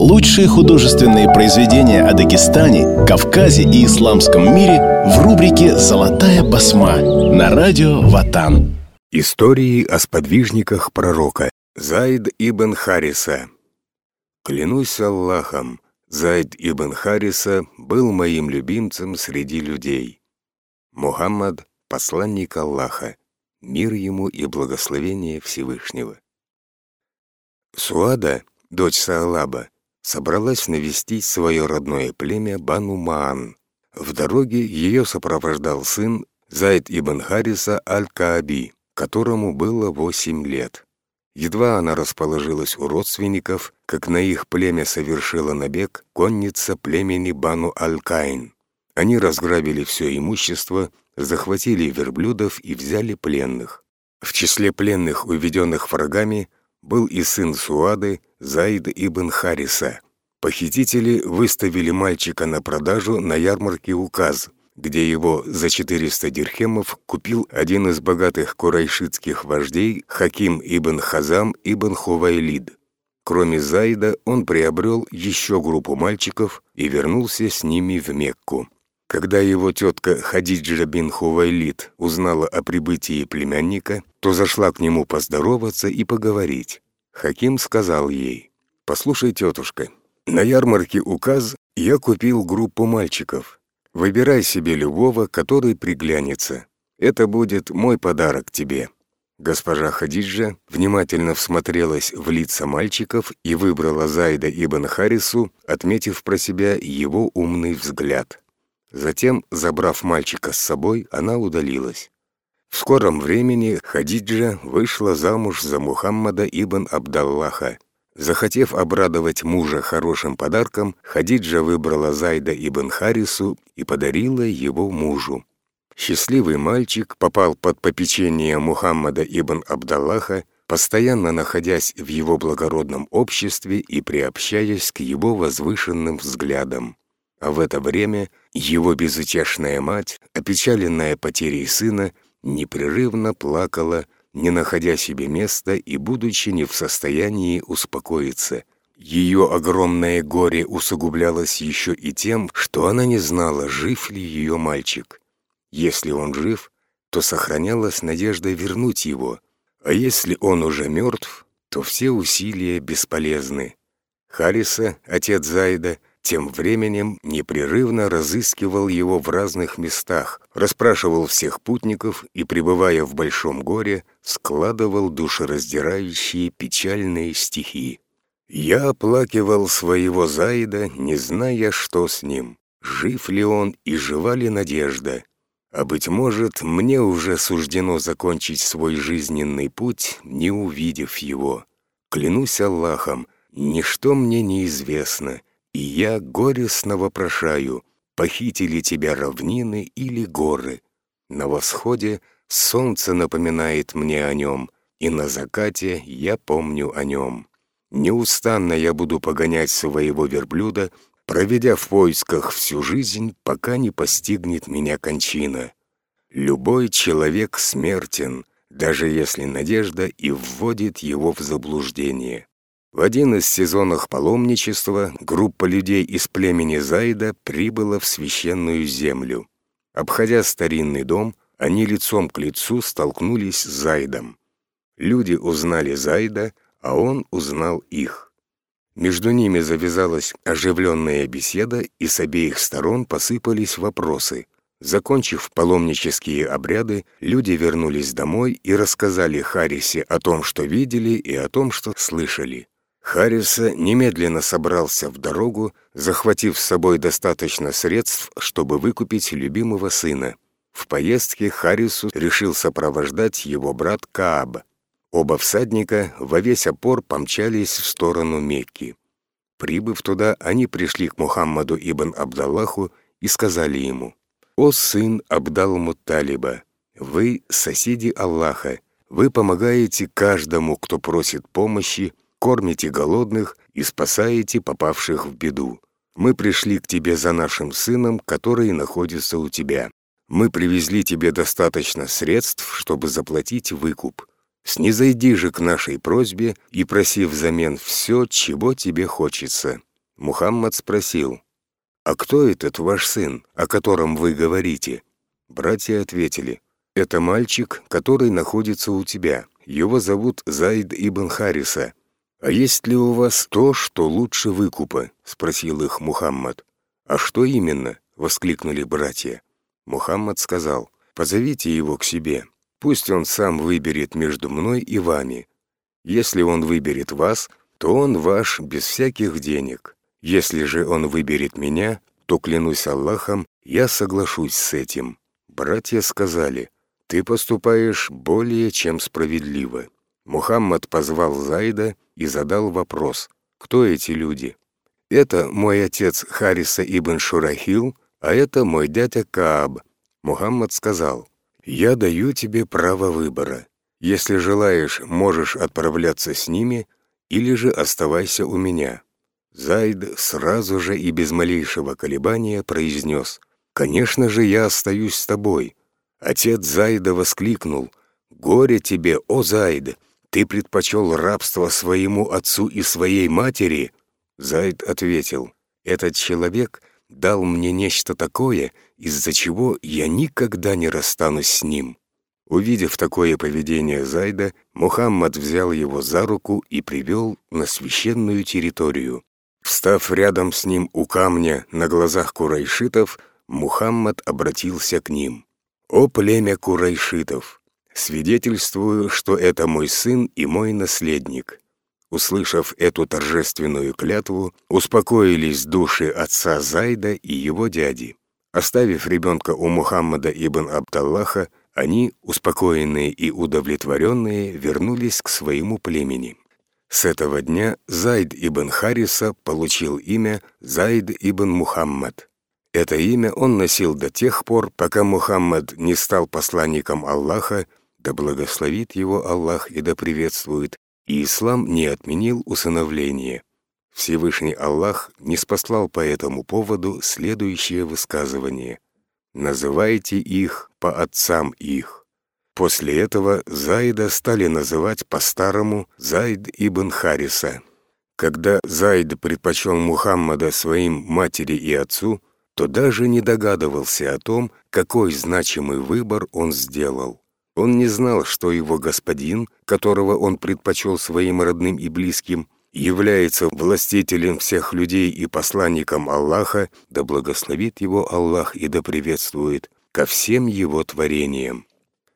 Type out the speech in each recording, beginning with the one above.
Лучшие художественные произведения о Дагестане, Кавказе и исламском мире в рубрике «Золотая басма» на радио Ватан. Истории о сподвижниках пророка. Зайд ибн Хариса. Клянусь Аллахом, Зайд ибн Хариса был моим любимцем среди людей. Мухаммад – посланник Аллаха, мир ему и благословение Всевышнего. Суада, дочь Саалаба, собралась навестить свое родное племя Бану Маан. В дороге ее сопровождал сын Зайд ибн Хариса аль-Кааби, которому было 8 лет. Едва она расположилась у родственников, как на их племя совершила набег конница племени Бану аль-Каин. Они разграбили все имущество, захватили верблюдов и взяли пленных. В числе пленных, уведенных врагами, был и сын Суады, Зайд ибн Хариса. Похитители выставили мальчика на продажу на ярмарке Указ, где его за 400 дирхемов купил один из богатых курайшитских вождей Хаким ибн Хазам ибн Хувайлид. Кроме Зайда, он приобрел еще группу мальчиков и вернулся с ними в Мекку. Когда его тетка Хадиджа бин Хувайлид узнала о прибытии племянника, то зашла к нему поздороваться и поговорить. Хаким сказал ей: «Послушай, тетушка, на ярмарке Указ я купил группу мальчиков. Выбирай себе любого, который приглянется. Это будет мой подарок тебе». Госпожа Хадиджа внимательно всмотрелась в лица мальчиков и выбрала Зайда ибн Харису, отметив про себя его умный взгляд. Затем, забрав мальчика с собой, она удалилась. В скором времени Хадиджа вышла замуж за Мухаммада ибн Абдаллаха. Захотев обрадовать мужа хорошим подарком, Хадиджа выбрала Зайда ибн Харису и подарила его мужу. Счастливый мальчик попал под попечение Мухаммада ибн Абдаллаха, постоянно находясь в его благородном обществе и приобщаясь к его возвышенным взглядам. А в это время его безутешная мать, опечаленная потерей сына, непрерывно плакала, не находя себе места и будучи не в состоянии успокоиться. Ее огромное горе усугублялось еще и тем, что она не знала, жив ли ее мальчик. Если он жив, то сохранялась надежда вернуть его, а если он уже мертв, то все усилия бесполезны. Хариса, отец Зайда, тем временем непрерывно разыскивал его в разных местах, расспрашивал всех путников и, пребывая в большом горе, складывал душераздирающие печальные стихи. «Я оплакивал своего Зайда, не зная, что с ним, жив ли он и жива ли надежда. А, быть может, мне уже суждено закончить свой жизненный путь, не увидев его. Клянусь Аллахом, ничто мне неизвестно, и я горестно вопрошаю, похитили тебя равнины или горы? На восходе солнце напоминает мне о нем, и на закате я помню о нем. Неустанно я буду погонять своего верблюда, проведя в поисках всю жизнь, пока не постигнет меня кончина. Любой человек смертен, даже если надежда и вводит его в заблуждение». В один из сезонов паломничества группа людей из племени Зайда прибыла в священную землю. Обходя старинный дом, они лицом к лицу столкнулись с Зайдом. Люди узнали Зайда, а он узнал их. Между ними завязалась оживленная беседа, и с обеих сторон посыпались вопросы. Закончив паломнические обряды, люди вернулись домой и рассказали Харисе о том, что видели, и о том, что слышали. Хариса немедленно собрался в дорогу, захватив с собой достаточно средств, чтобы выкупить любимого сына. В поездке Харису решил сопровождать его брат Кааб. Оба всадника во весь опор помчались в сторону Мекки. Прибыв туда, они пришли к Мухаммаду ибн Абдаллаху и сказали ему: «О сын Абдал-Мутталиба, вы соседи Аллаха, вы помогаете каждому, кто просит помощи, кормите голодных и спасаете попавших в беду. Мы пришли к тебе за нашим сыном, который находится у тебя. Мы привезли тебе достаточно средств, чтобы заплатить выкуп. Снизойди же к нашей просьбе и проси взамен все, чего тебе хочется. Мухаммад спросил: «А кто этот ваш сын, о котором вы говорите?» Братья ответили: «Это мальчик, который находится у тебя. Его зовут Зайд ибн Хариса». «А есть ли у вас то, что лучше выкупа?» — спросил их Мухаммад. «А что именно?» — воскликнули братья. Мухаммад сказал: «Позовите его к себе. Пусть он сам выберет между мной и вами. Если он выберет вас, то он ваш без всяких денег. Если же он выберет меня, то, клянусь Аллахом, я соглашусь с этим». Братья сказали: «Ты поступаешь более чем справедливо». Мухаммад позвал Зайда и задал вопрос: «Кто эти люди?» «Это мой отец Хариса ибн Шурахил, а это мой дядя Кааб». Мухаммад сказал: «Я даю тебе право выбора. Если желаешь, можешь отправляться с ними, или же оставайся у меня». Зайд сразу же и без малейшего колебания произнес: «Конечно же, я остаюсь с тобой». Отец Зайда воскликнул: «Горе тебе, о Зайд! Ты предпочел рабство своему отцу и своей матери?» Зайд ответил: «Этот человек дал мне нечто такое, из-за чего я никогда не расстанусь с ним». Увидев такое поведение Зайда, Мухаммад взял его за руку и привел на священную территорию. Встав рядом с ним у камня на глазах курайшитов, Мухаммад обратился к ним: «О племя курайшитов! Свидетельствую, что это мой сын и мой наследник». Услышав эту торжественную клятву, успокоились души отца Зайда и его дяди. Оставив ребенка у Мухаммада ибн Абдаллаха, они, успокоенные и удовлетворенные, вернулись к своему племени. С этого дня Зайд ибн Хариса получил имя Зайд ибн Мухаммад. Это имя он носил до тех пор, пока Мухаммад не стал посланником Аллаха, да благословит его Аллах и да приветствует, и ислам не отменил усыновление. Всевышний Аллах ниспослал по этому поводу следующее высказывание: «Называйте их по отцам их». После этого Зайда стали называть по-старому Зайд ибн Хариса. Когда Зайд предпочел Мухаммада своим матери и отцу, то даже не догадывался о том, какой значимый выбор он сделал. Он не знал, что его господин, которого он предпочел своим родным и близким, является властителем всех людей и посланником Аллаха, да благословит его Аллах и да приветствует, ко всем его творениям.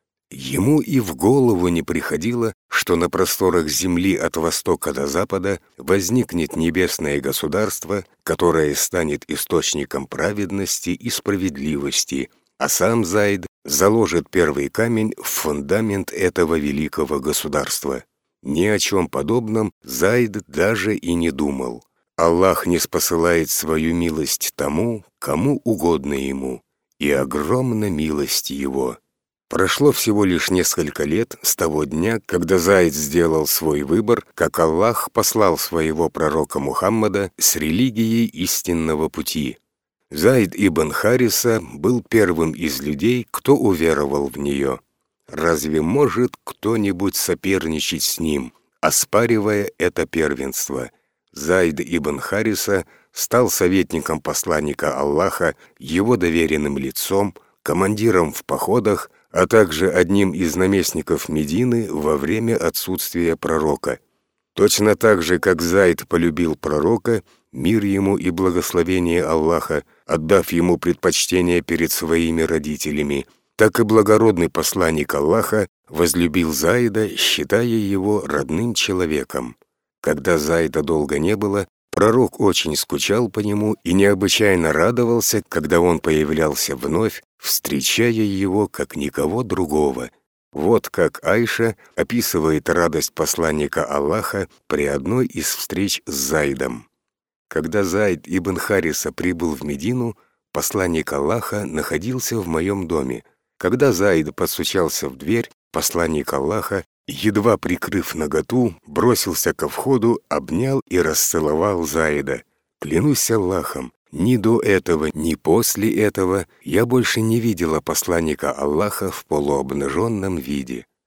Ему и в голову не приходило, что на просторах земли от востока до запада возникнет небесное государство, которое станет источником праведности и справедливости, а сам Зайд заложит первый камень в фундамент этого великого государства. Ни о чем подобном Зайд даже и не думал. Аллах ниспосылает свою милость тому, кому угодно ему, и огромна милость его. Прошло всего лишь несколько лет с того дня, когда Зайд сделал свой выбор, как Аллах послал своего пророка Мухаммада с религией истинного пути. Зайд ибн Хариса был первым из людей, кто уверовал в нее. Разве может кто-нибудь соперничать с ним, оспаривая это первенство? Зайд ибн Хариса стал советником посланника Аллаха, его доверенным лицом, командиром в походах, а также одним из наместников Медины во время отсутствия пророка. Точно так же, как Зайд полюбил пророка, мир ему и благословение Аллаха, отдав ему предпочтение перед своими родителями, так и благородный посланник Аллаха возлюбил Зайда, считая его родным человеком. Когда Зайда долго не было, пророк очень скучал по нему и необычайно радовался, когда он появлялся вновь, встречая его как никого другого. Вот как Айша описывает радость посланника Аллаха при одной из встреч с Зайдом. Когда Зайд ибн Хариса прибыл в Медину, посланник Аллаха находился в моем доме. Когда Зайд постучался в дверь, посланник Аллаха, едва прикрыв наготу, бросился ко входу, обнял и расцеловал Зайда. Клянусь Аллахом, ни до этого, ни после этого я больше не видела посланника Аллаха в полуобнаженном виде.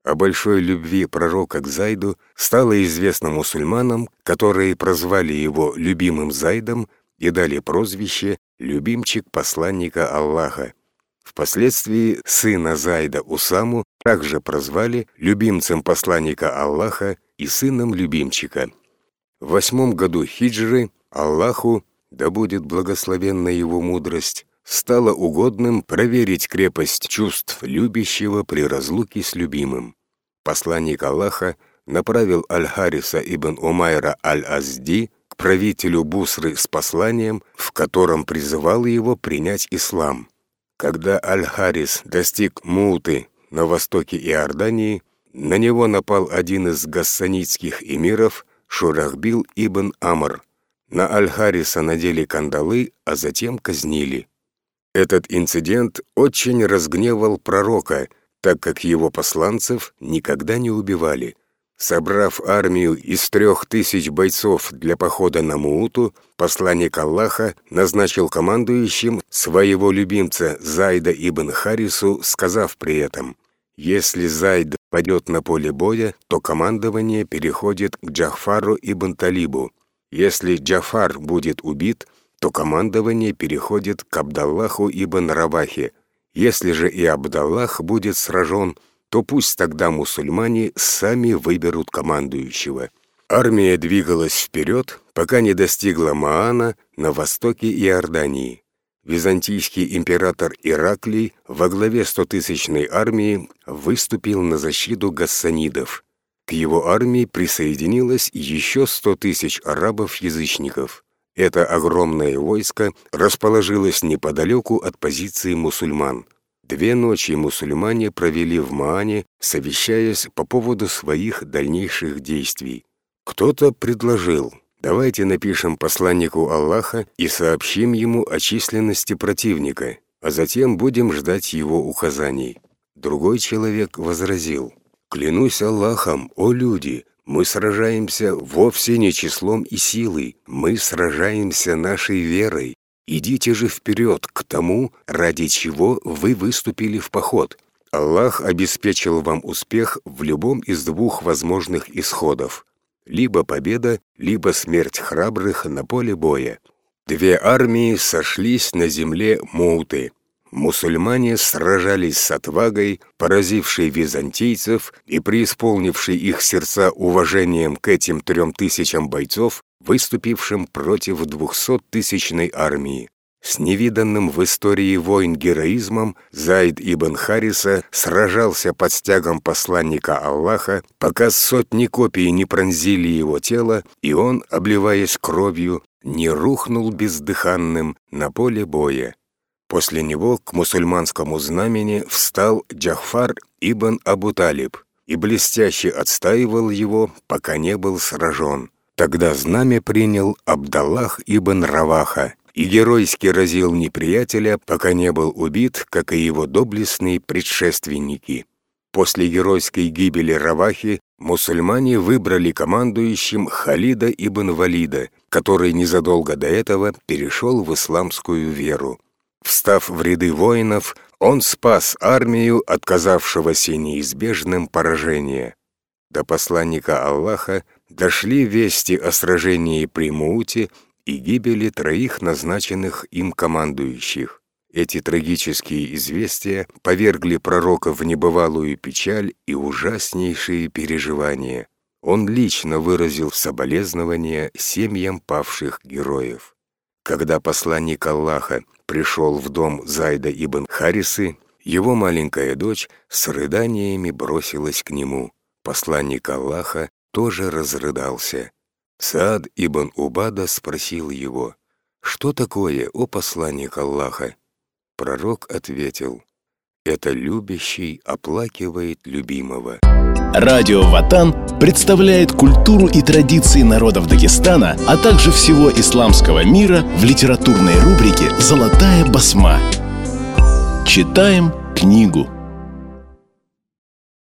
о большой любви пророка к Зайду стало известно мусульманам, которые прозвали его любимым Зайдом и дали прозвище «любимчик посланника Аллаха». Впоследствии сына Зайда Усаму также прозвали любимцем посланника Аллаха и сыном любимчика. В 8 году хиджры Аллаху, да будет благословенна его мудрость, стало угодным проверить крепость чувств любящего при разлуке с любимым. Посланник Аллаха направил Аль-Хариса ибн Умайра Аль-Азди к правителю Бусры с посланием, в котором призывал его принять ислам. Когда Аль-Харис достиг Мууты на востоке Иордании, на него напал один из гассанидских эмиров Шурахбил ибн Амр. На Аль-Хариса надели кандалы, а затем казнили. Этот инцидент очень разгневал пророка, так как его посланцев никогда не убивали. Собрав армию из 3000 бойцов для похода на Мууту, посланник Аллаха назначил командующим своего любимца Зайда ибн Харису, сказав при этом: «Если Зайд падет на поле боя, то командование переходит к Джафару ибн Талибу. Если Джафар будет убит, то командование переходит к Абдаллаху ибн Равахе. Если же и Абдаллах будет сражен, то пусть тогда мусульмане сами выберут командующего». Армия двигалась вперед, пока не достигла Маана на востоке Иордании. Византийский император Ираклий во главе 100-тысячной армии выступил на защиту гассанидов. К его армии присоединилось еще 100 тысяч арабов-язычников. Это огромное войско расположилось неподалеку от позиции мусульман. 2 ночи мусульмане провели в Маане, совещаясь по поводу своих дальнейших действий. Кто-то предложил: давайте напишем посланнику Аллаха и сообщим ему о численности противника, а затем будем ждать его указаний. Другой человек возразил: клянусь Аллахом, о люди, мы сражаемся вовсе не числом и силой, мы сражаемся нашей верой. Идите же вперед к тому, ради чего вы выступили в поход. Аллах обеспечил вам успех в любом из 2 возможных исходов: либо победа, либо смерть храбрых на поле боя. 2 армии сошлись на земле Мууты. Мусульмане сражались с отвагой, поразившей византийцев и преисполнившей их сердца уважением к этим 3000 бойцов, выступившим против 200-тысячной армии. С невиданным в истории войн героизмом Зайд ибн Хариса сражался под стягом посланника Аллаха, пока 100 копий не пронзили его тело, и он, обливаясь кровью, не рухнул бездыханным на поле боя. После него к мусульманскому знамени встал Джафар ибн Абу Талиб и блестяще отстаивал его, пока не был сражен. Тогда знамя принял Абдаллах ибн Раваха и геройски разил неприятеля, пока не был убит, как и его доблестные предшественники. После геройской гибели Равахи мусульмане выбрали командующим Халида ибн Валида, который незадолго до этого перешел в исламскую веру. Встав в ряды воинов, он спас армию, отказавшегося неизбежным поражения. До посланника Аллаха дошли вести о сражении при Мууте и гибели 3 назначенных им командующих. Эти трагические известия повергли пророка в небывалую печаль и ужаснейшие переживания. Он лично выразил соболезнования семьям павших героев. Когда посланник Аллаха пришел в дом Зайда ибн Харисы, его маленькая дочь с рыданиями бросилась к нему. Посланник Аллаха тоже разрыдался. Саад ибн Убада спросил его: «Что такое, о посланник Аллаха?» Пророк ответил: «Это любящий оплакивает любимого». Радио Ватан представляет культуру и традиции народов Дагестана, а также всего исламского мира в литературной рубрике «Золотая басма». Читаем книгу.